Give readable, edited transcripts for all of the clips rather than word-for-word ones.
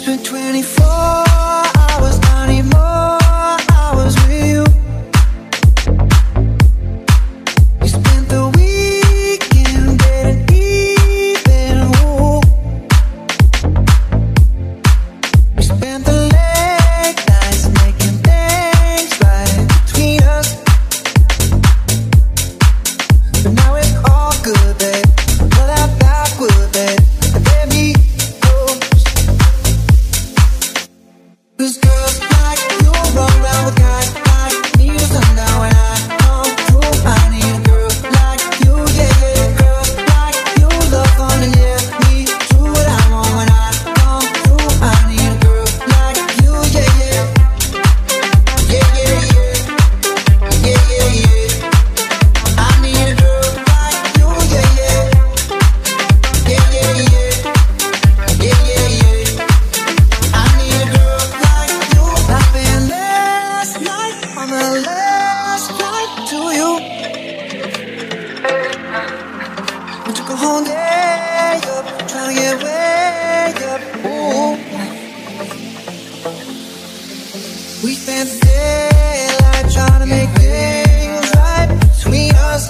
Spent 24 hours, I need more hours with you. We spent the weekend getting even. Ooh. We spent the late nights making things right between us. But now it's all good, babe. Pull that backward, babe. And let me close. 'Cause girls like you run around with guys like me till sundown. When I come through, I need a girl like you, yeah, yeah. Girls like you love fun and yeah, me do what I want. When I come through, I need a girl like you, yeah, yeah. Yeah, yeah, yeah. Yeah, yeah, yeah. I need a girl like you, yeah, yeah. Yeah, yeah, yeah. Yeah, yeah, yeah. I need a girl like you. I spent last night on the last flight to you. We took a whole day up, trying to get way up. Ooh. We spent the daylight trying to make things right between us.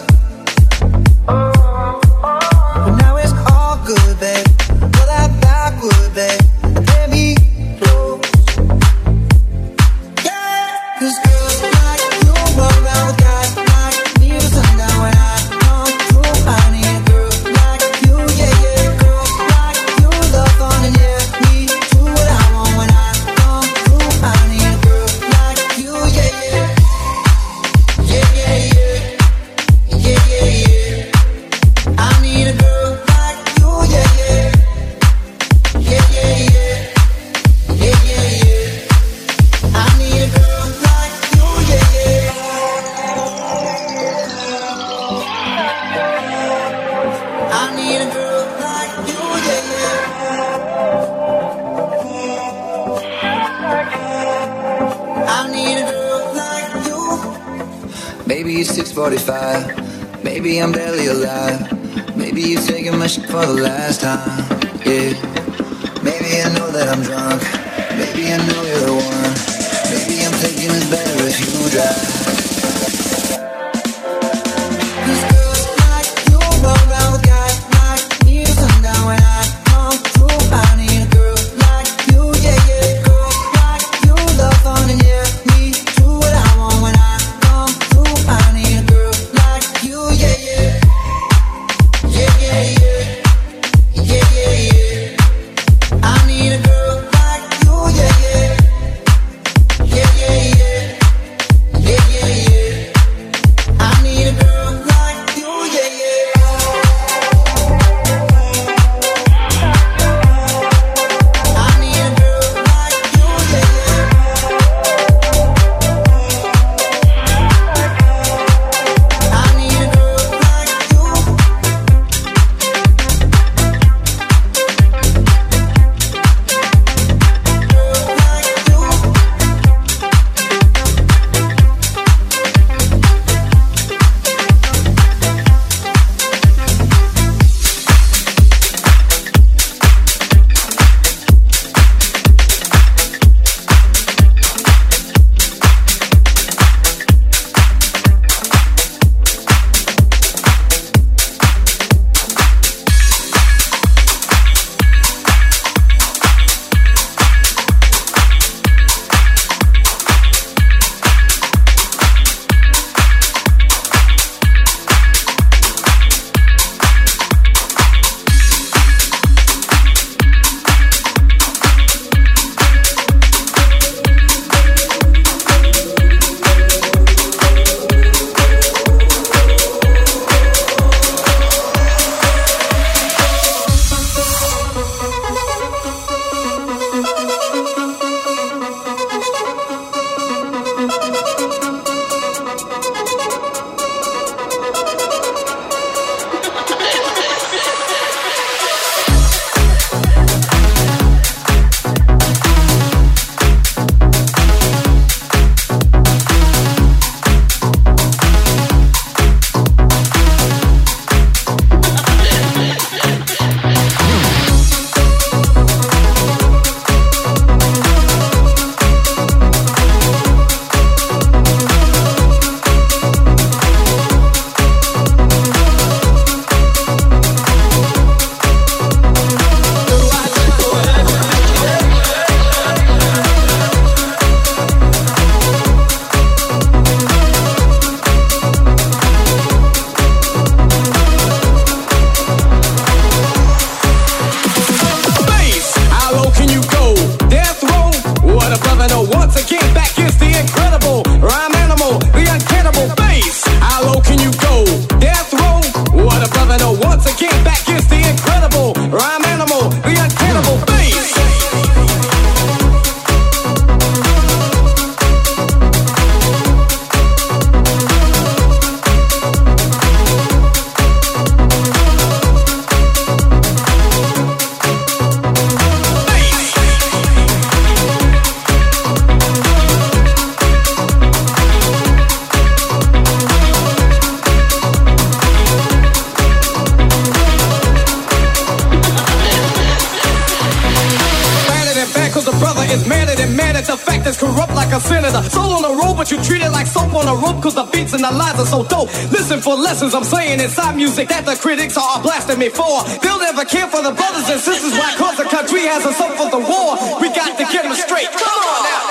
But now it's all good, babe. Pull that backward, babe. And let me close. Yeah. 'Cause girls like you run around with guys like me till sundown. When I come through, I need a girl like you, yeah, yeah. Girls like you love fun and yeah, me do what I want. When I come through, I need a girl like you, yeah, yeah. Yeah, yeah, yeah. Yeah, yeah, yeah. I need a girl like you, yeah, yeah. Yeah, yeah, yeah. Yeah, yeah, yeah. I need a girl like you, yeah, yeah. I need a girl like you, yeah, yeah. I need a girl like you. Maybe it's 6:45. Maybe I'm barely alive. Maybe you're taking my shit for the last time. Yeah. Maybe I know that I'm drunk. Maybe I know you're the one. Maybe I'm thinking it's better if you drive. 'Cause girls like you run around with guys like me till sundown. When I come through, I need a girl like you, yeah, yeah. Girls like you love fun and yeah, me do what I want. When I come through, I need a girl like you, yeah, yeah. Yeah, yeah, yeah. Yeah, yeah, yeah. I need a girl like you, yeah, yeah. Yeah, yeah, yeah. Yeah, gets madder than mad at the fact that's corrupt like a senator. Soul on the road, but you treat it like soap on a rope, cause the beats and the lines are so dope. Listen for lessons I'm saying inside music that the critics are blasting me for. They'll never care for the brothers and sisters, why? Cause the country has us up for the war. We got to get them straight. Come on now.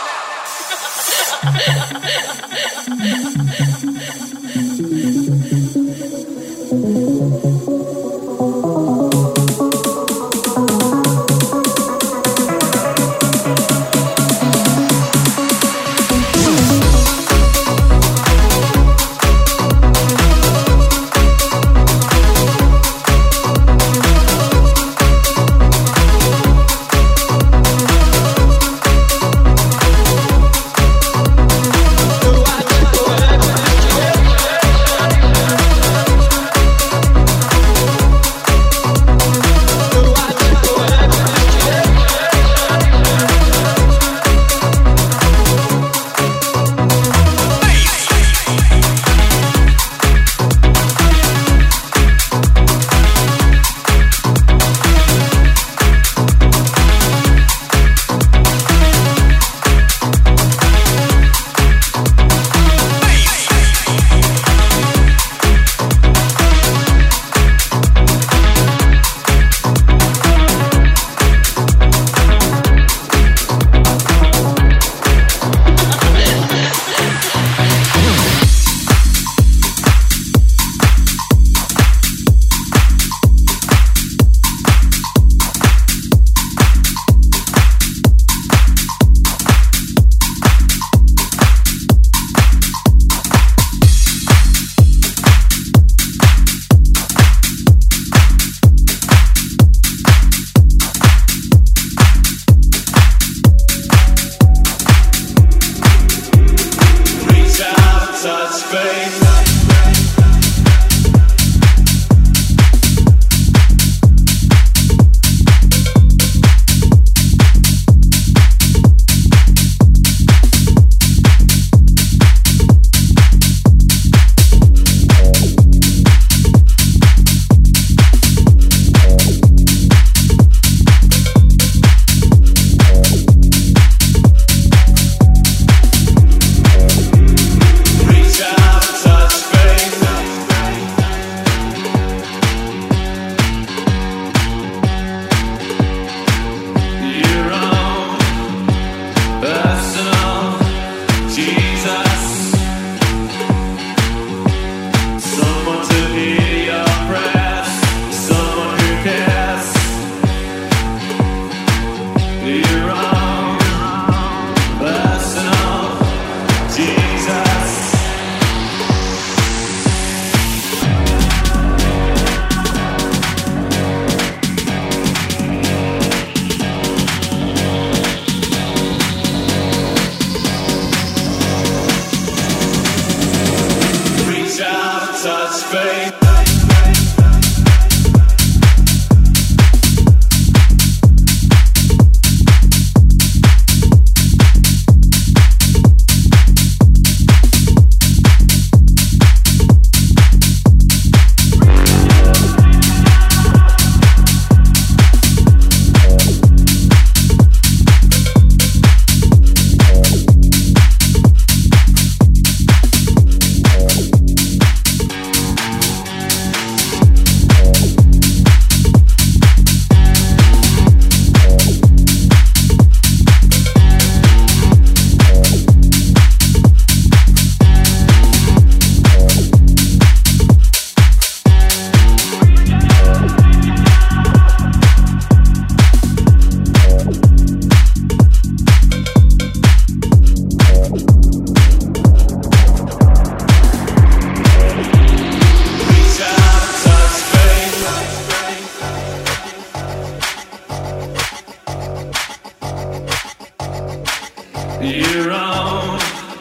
your own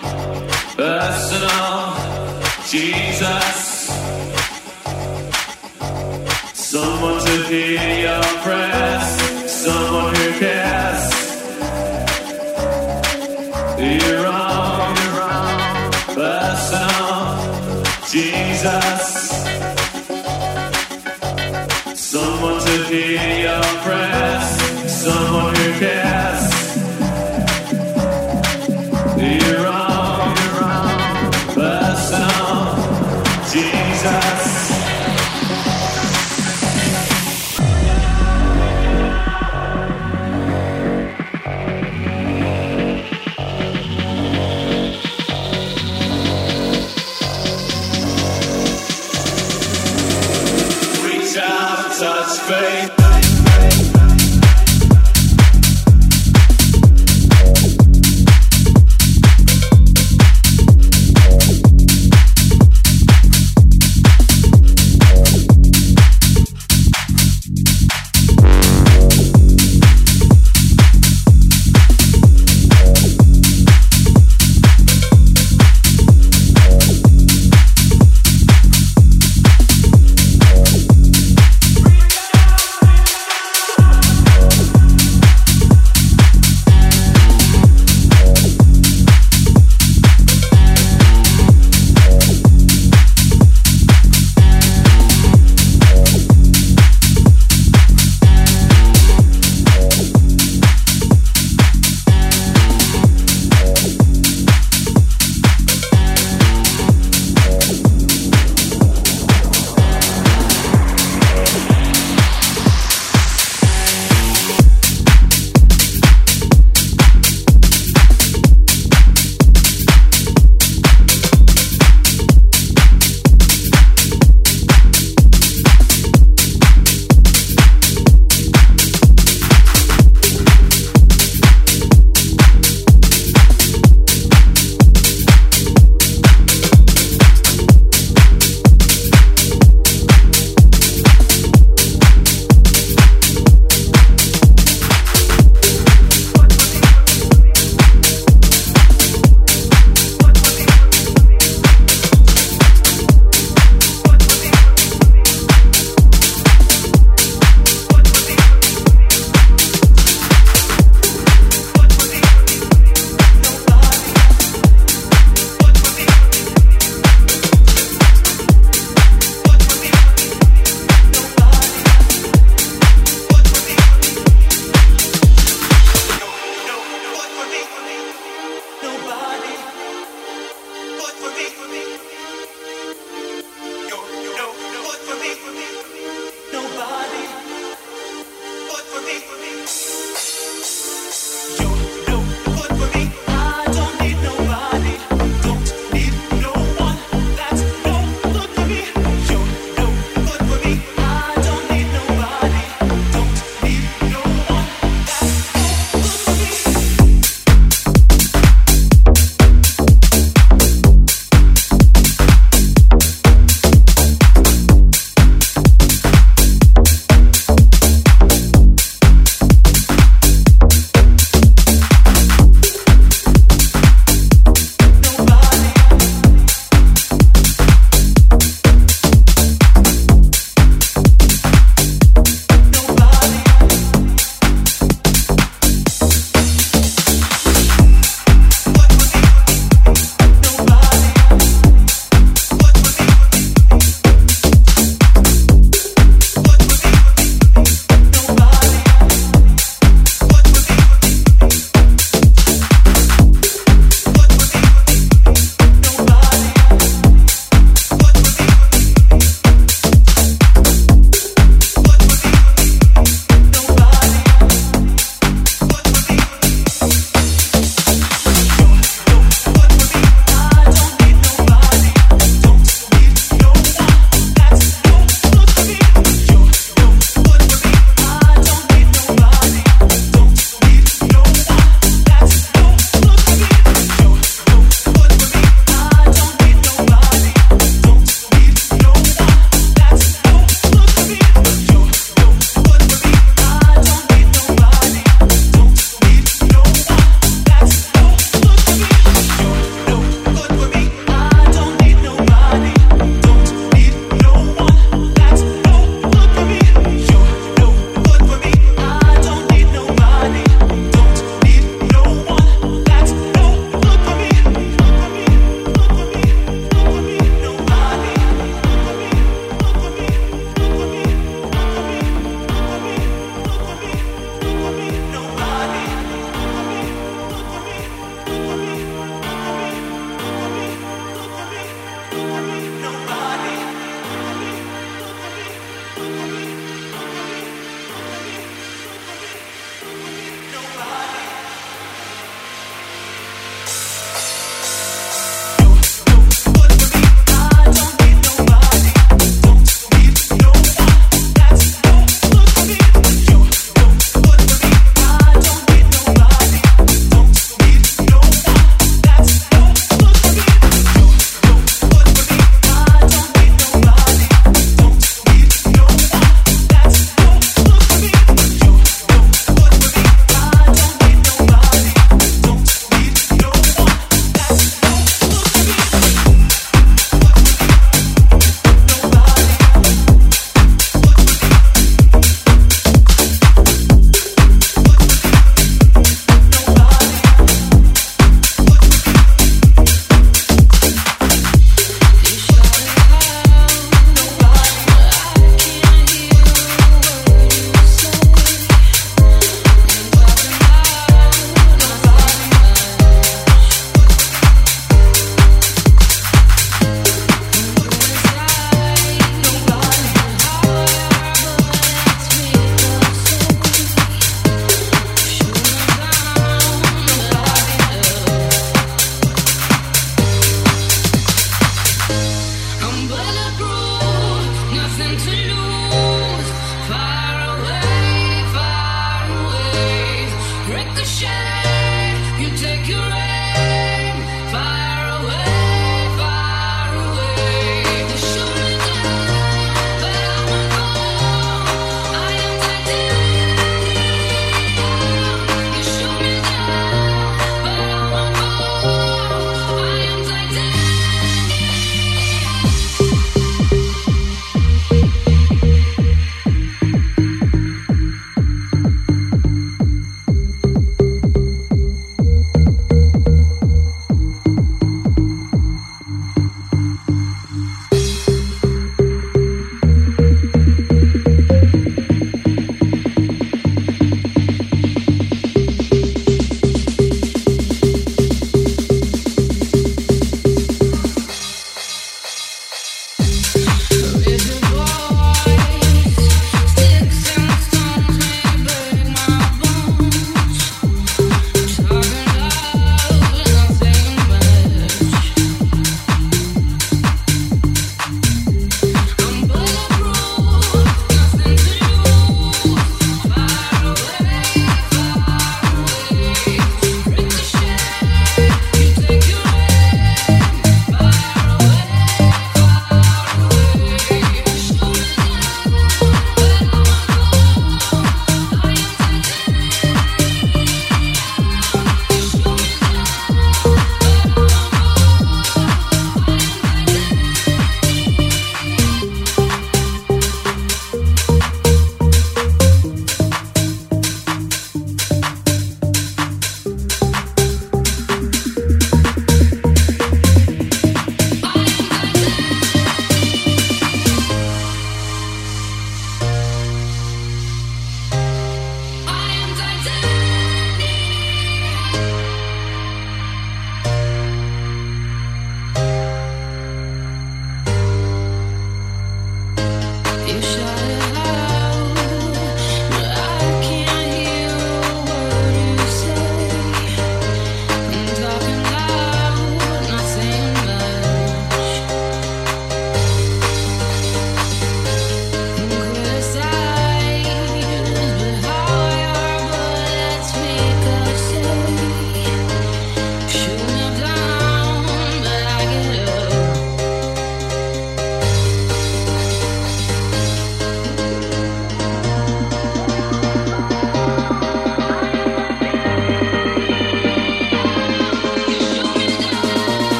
personal Jesus. Someone to hear your prayers, someone who cares. Your own personal Jesus. Someone to hear your prayers, someone who cares.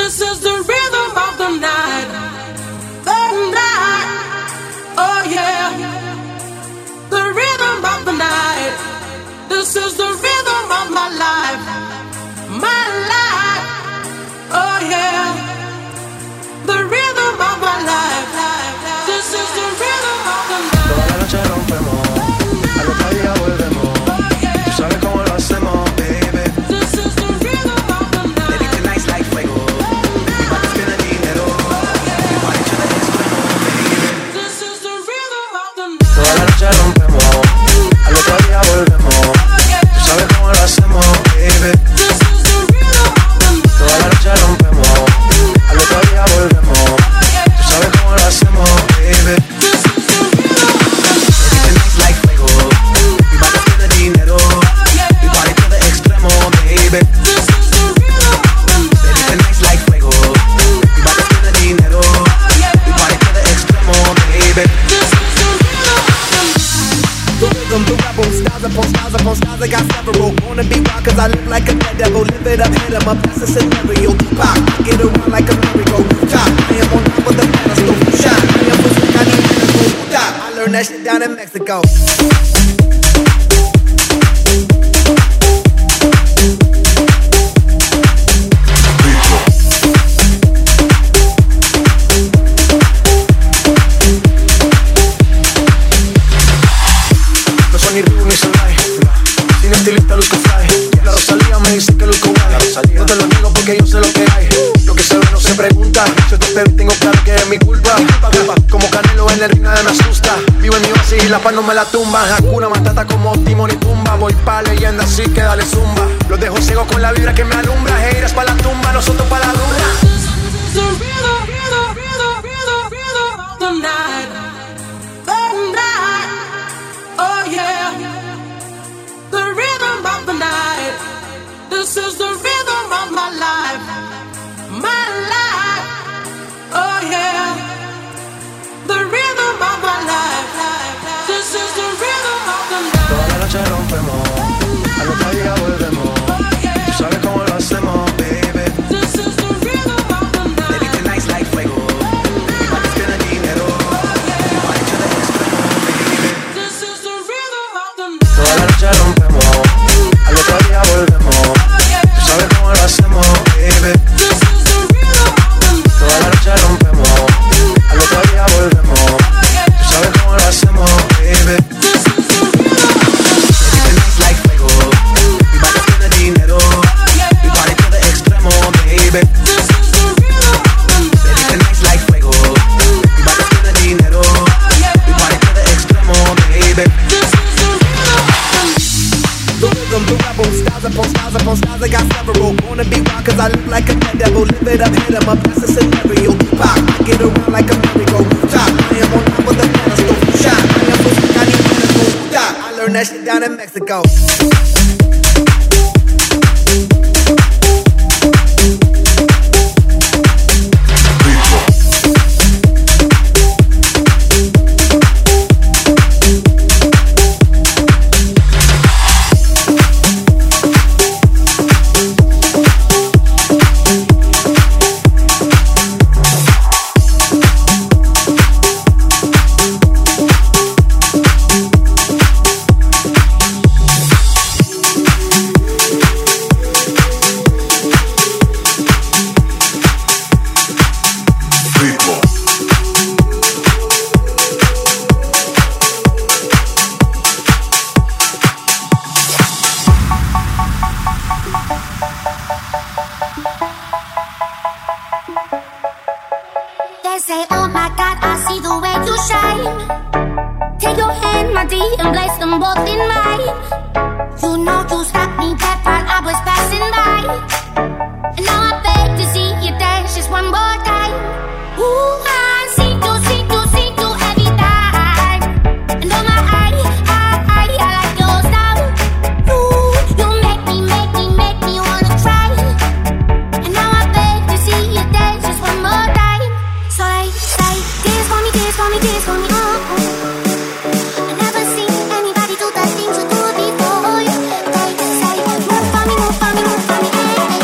This is the rhythm of the night. The night. Oh yeah. The rhythm of the night. This is the rhythm of my life. My life. Oh yeah. The rhythm of my life. This is the rhythm of the night. Toda la noche rompemos, al otro día volvemos. Tú sabes cómo lo hacemos, baby. This is the rhythm of the night. Baby, tonight's like fuego. We bout to spend the dinero. We party to the extremo, baby. This is the rhythm of the night. Toda la noche rompemos, al otro día volvemos. Tú sabes cómo lo hacemos, baby. This is the rhythm of the night. Toda la noche rompemos, al otro día volvemos. Tú sabes cómo lo hacemos, baby. This is the rhythm of the night. Baby, tonight's like fuego. We bout to spend the dinero. We party to the extremo, baby. This is the rhythm of the night. Baby, tonight's like fuego. We bout to spend the dinero. We party to the extremo, baby. This is the rhythm of the night. The rhythm, the rebel, styles upon styles upon styles, I got several. Wanna be wild cause I live like a dead devil. Live it up, hit 'em up, that's a scenario. Tupac, get around like a merry-go. Top, I am on top of the pedestal. Shine, I am pushing, I need medical. Stop, I learned that shit down in Mexico. No soy ni Ryu ni Solay, sin estilista luzco fly. La Rosalía me dice que luzco guay. No te lo niego porque yo sé lo que hay. Lo que se ve no se pregunta. Si esto te vi tengo claro que es mi culpa. Como Canelo en el ring nadie me asusta. Vivo en mi oasis y la paz no me la tumba. Hakuna Matata como Timon y Pumba. Voy pa' leyenda así que dale zumba. Los dejo ciego con la vibra que me alumbra. Haters pa' la tumba, nosotros pa' la dura. The rhythm, rhythm, rhythm, rhythm, rhythm of the night. The night. Oh yeah. The rhythm of the night. This is the rhythm of my life. My life. Oh yeah. The rhythm of my life. This is the rhythm of the night. Toda la noche rompemos, al otro día volvemos. Tú sabes cómo lo hacemos, baby. This is the rhythm of the night. Baby, tonight's like fuego. We bout to spend the dinero. We party to the extremo, baby. This is the rhythm of the night. Toda la noche rompemos, al otro día volvemos. Tú sabes cómo lo hacemos, baby. This is the rhythm of the night. Toda la noche rompemos, al otro día volvemos. Tú sabes cómo lo hacemos, baby. This is the rhythm of the night. Baby, tonight's like fuego. We bout to spend the dinero. We party to the extremo, baby. This is the rhythm of the night. Baby, tonight's like fuego. We bout to spend the dinero. We party to the extremo, baby. This is the rhythm of the night. The rhythm, the rebel, styles upon styles upon styles, I got several. Wanna be wild cause I live like a dead devil. Live it up, hit 'em up, that's a scenario. Tupac, get around like a merry-go. Top, I am on top of the pedestal. Shine, I am pushing, I need medical. Stop, I learned that shit down in Mexico. They say, oh my God, I see the way you shine. Take your hand, my dear, and place them both in mine. You know you stopped me back while I was passing by. And now I beg to see you dance just one more time. Ooh, I see you every time. And oh my, I like your style. You make me wanna try. And now I beg to see you dance just one more time. So they say, dance for me, dance for me, dance for me, I never seen anybody do the things you do before. They say, move for me, move for me, move for me,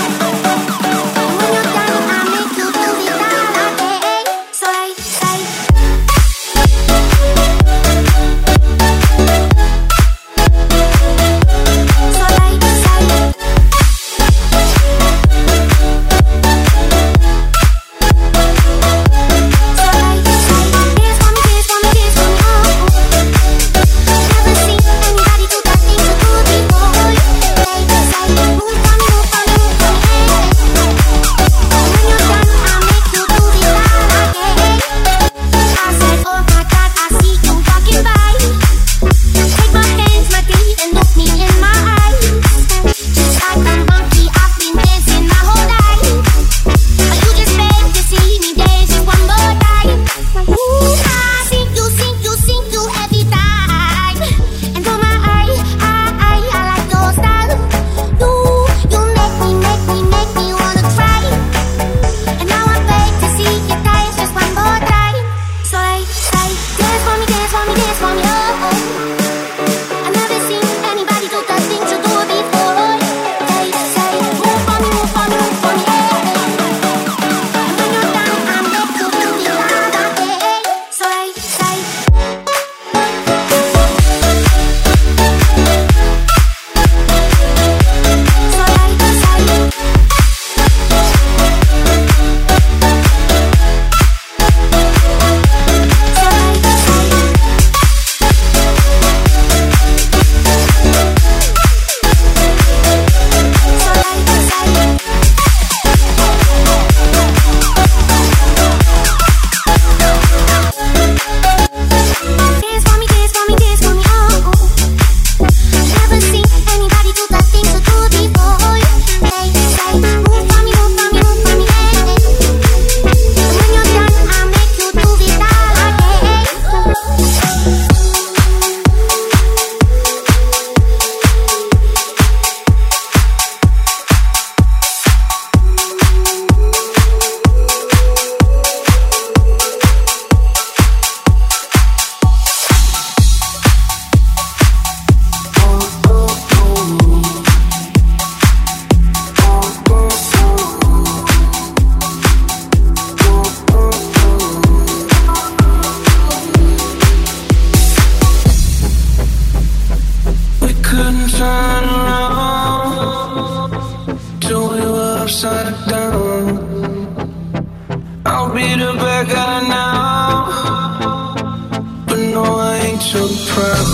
want me to back out now, but no, I ain't too proud.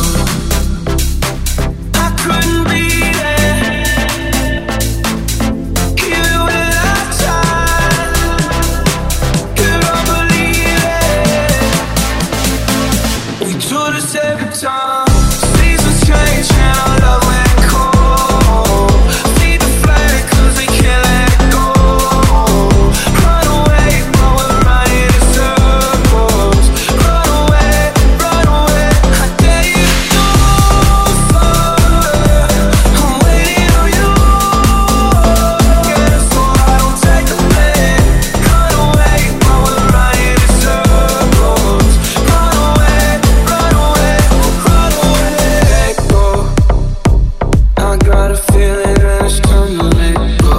I couldn't be there, even when I tried. You don't believe it. We do this every time. Seasons change and our love went cold. Feed the flag 'cause we can't let go. Run away, but we're running in circles. Run away, run away. I dare you to go further. I'm waiting on you. Yeah, so I don't take the blame. Run away, but we're running in circles. Run away, run away, run away. Go. I got a feeling that it's time to let go.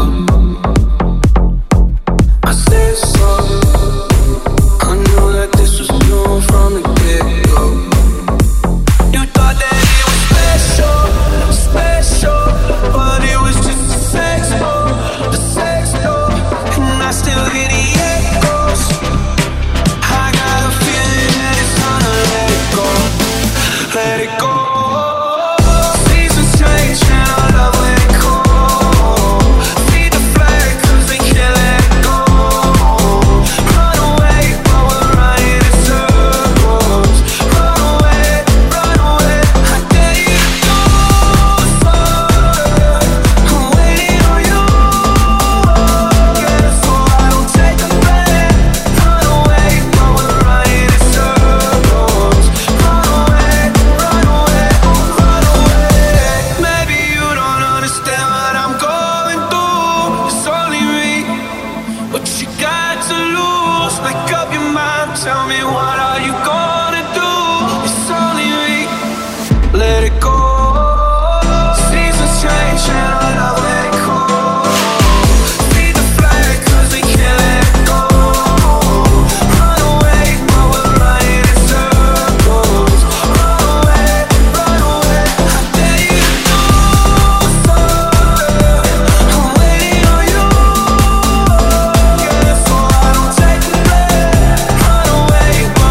I said so. I knew that this was new from the get-go. You thought that it was special, special, but it was just a sex door, and I still hear the echoes. I got a feeling that it's time to let it go, let it go. Seasons change and our love went cold. Feed the flag 'cause we can't let go. Run away, but we're running in circles. Run away, run away. I dare you to go further. I'm waiting on you. Yeah, so I don't take the blame. Run away, but we're running in circles. Run away, run away, run away. Maybe you don't understand what I'm going through. It's only me. What you got to lose? Make up your mind. Tell me, what are you gonna do? It's only me. Let it go. Seasons change and our love let it go. Feed the flag 'cause we can't let go. Run away, but we're running in circles. Run away, run away. I dare you to go further. I'm waiting on you. Yeah, so I don't take the blame. Run away, but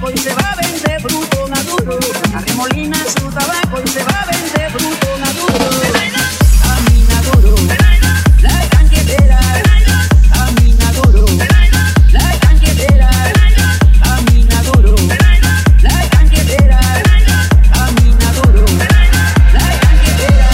tabaco y se va a vender fruto maduro. Arremolina su tabaco y se va a vender fruto maduro. Caminaduro, la canquetera. Caminaduro, la canquetera. Caminaduro, la canquetera. Caminaduro, la canquetera.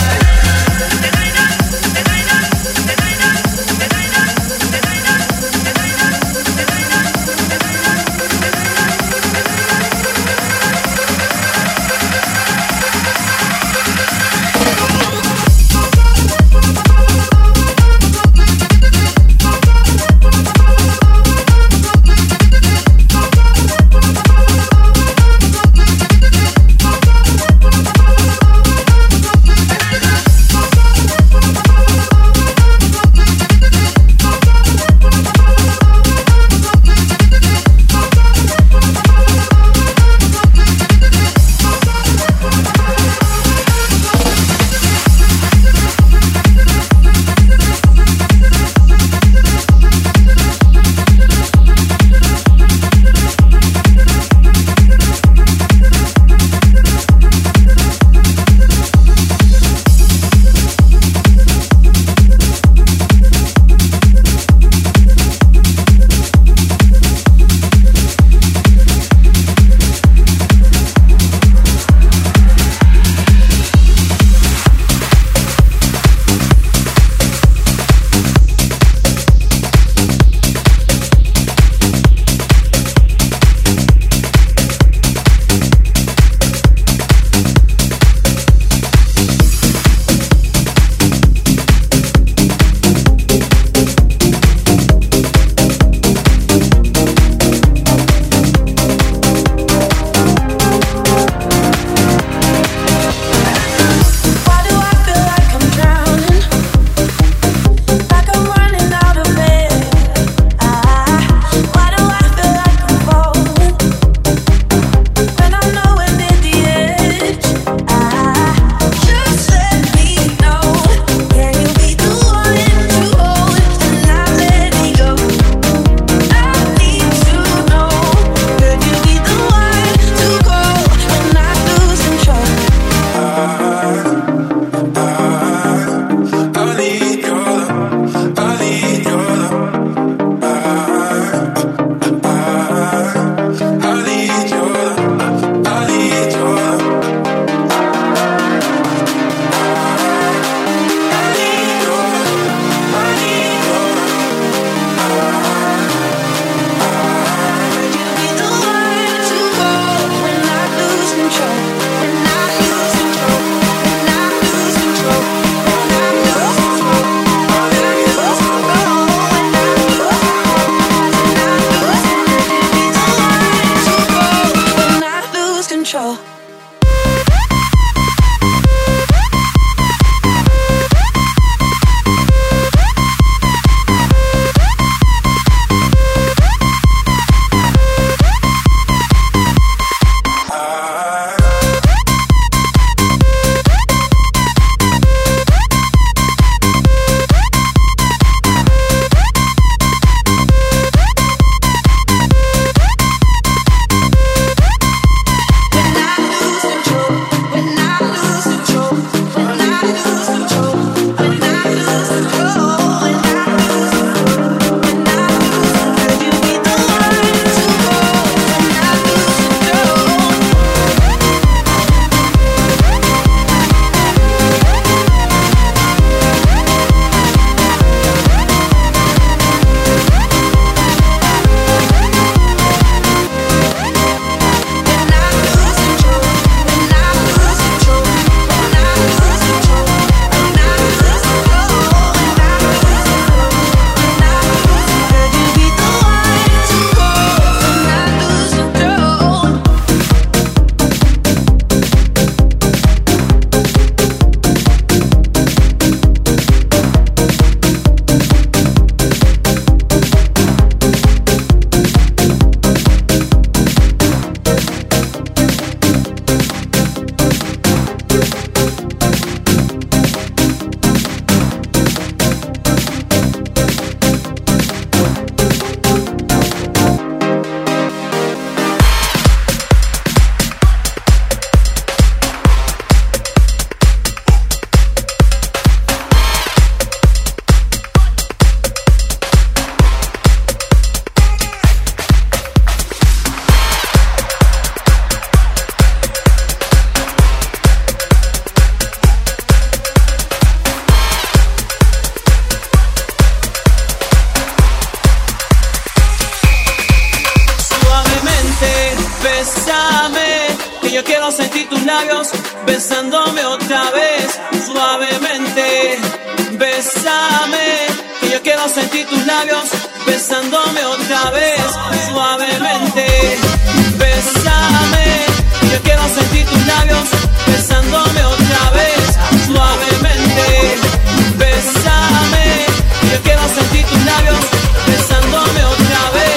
Bésame, que yo quiero sentir tus labios besándome otra vez, suavemente. Bésame, que yo quiero sentir tus labios besándome otra vez, suavemente. Bésame, que yo quiero sentir tus labios besándome otra vez, suavemente. Bésame, que yo quiero sentir tus labios besándome otra vez.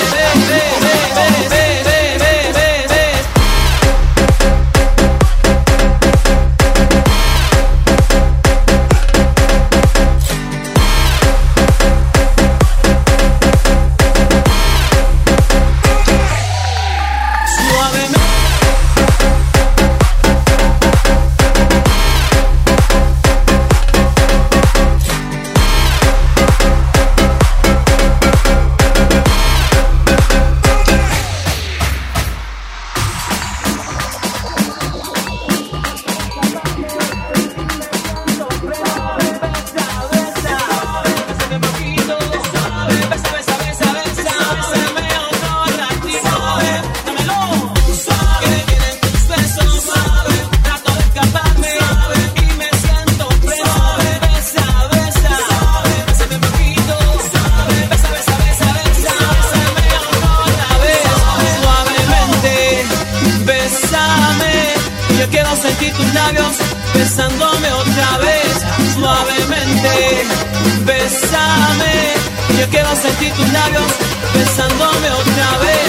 Besándome otra vez, suavemente. Bésame, yo quiero sentir tus labios besándome otra vez.